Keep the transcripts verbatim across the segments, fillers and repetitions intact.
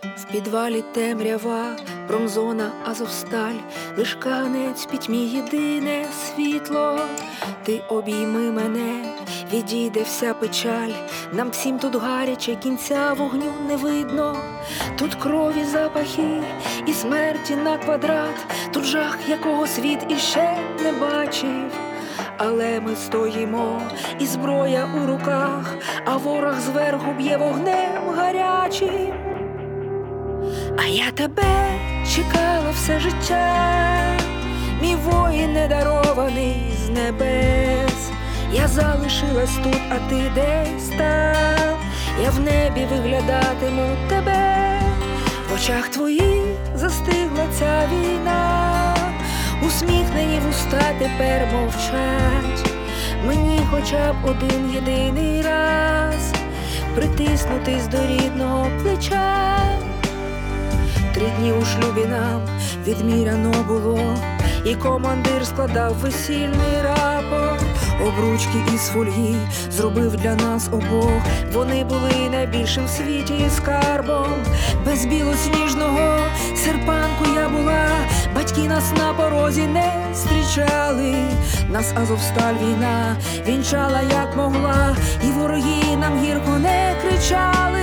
В підвалі темрява, промзона, Азовсталь, лиш канець в пітьмі єдине світло. Ти обійми мене, відійде вся печаль. Нам всім тут гаряче, кінця вогню не видно. Тут крові запахи і смерті на квадрат. Тут жах, якого світ іще не бачив. Але ми стоїмо, і зброя у руках, а ворог зверху б'є вогнем гарячим. А я тебе чекала все життя, мій воїн недарований з небес. Я залишилась тут, а ти десь там. Я в небі виглядатиму тебе. В очах твоїх застигла ця війна. Усміхнені вуста тепер мовчать. Мені хоча б один єдиний раз притиснутись до рідного плеча. Три дні у шлюбі нам відміряно було, і командир складав весільний рапорт. Обручки із фольги зробив для нас обох. Вони були найбільшим в світі скарбом. Без білосніжного серпанку я була, батьки нас на порозі не зустрічали. Нас Азовсталь війна вінчала як могла, і вороги нам гірко не кричали.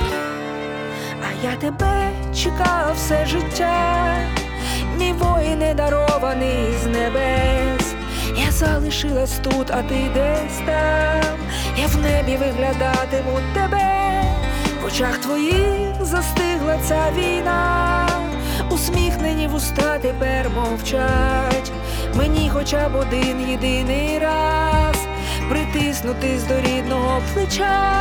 А я тебе чекав все життя, мій воїн недарований з небес. Я залишилась тут, а ти десь там. Я в небі виглядатиму тебе. В очах твоїх застигла ця війна. Усміхнені вуста тепер мовчать. Мені хоча б один єдиний раз притиснутись до рідного плеча.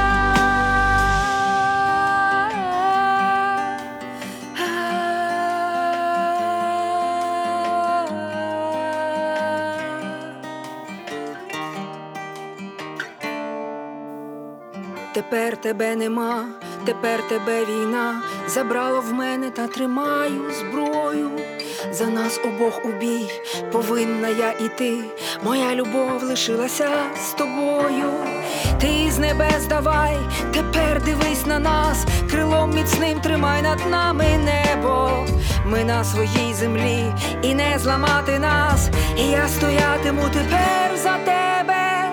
Тепер тебе нема, тепер тебе війна забрала в мене, та тримаю зброю. За нас обох у бій повинна я іти. Моя любов лишилася з тобою. Ти з небес давай, тепер дивись на нас. Крилом міцним тримай над нами небо. Ми на своїй землі, і не зламати нас. І я стоятиму тепер за тебе.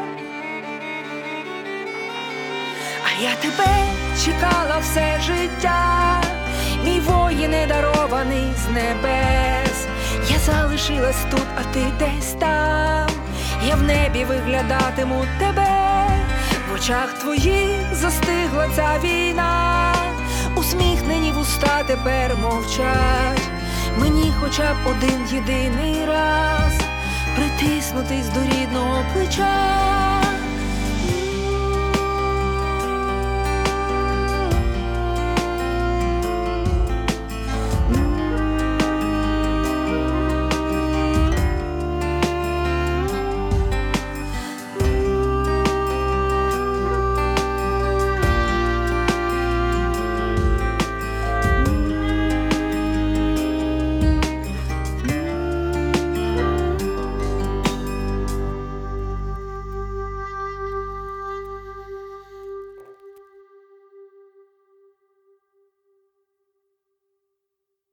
Я тебе чекала все життя, мій воїн недарований з небес. Я залишилась тут, а ти десь там. Я в небі виглядатиму тебе. В очах твоїх застигла ця війна. Усміхнені вуста тепер мовчать. Мені хоча б один єдиний раз притиснутись до рідного плеча.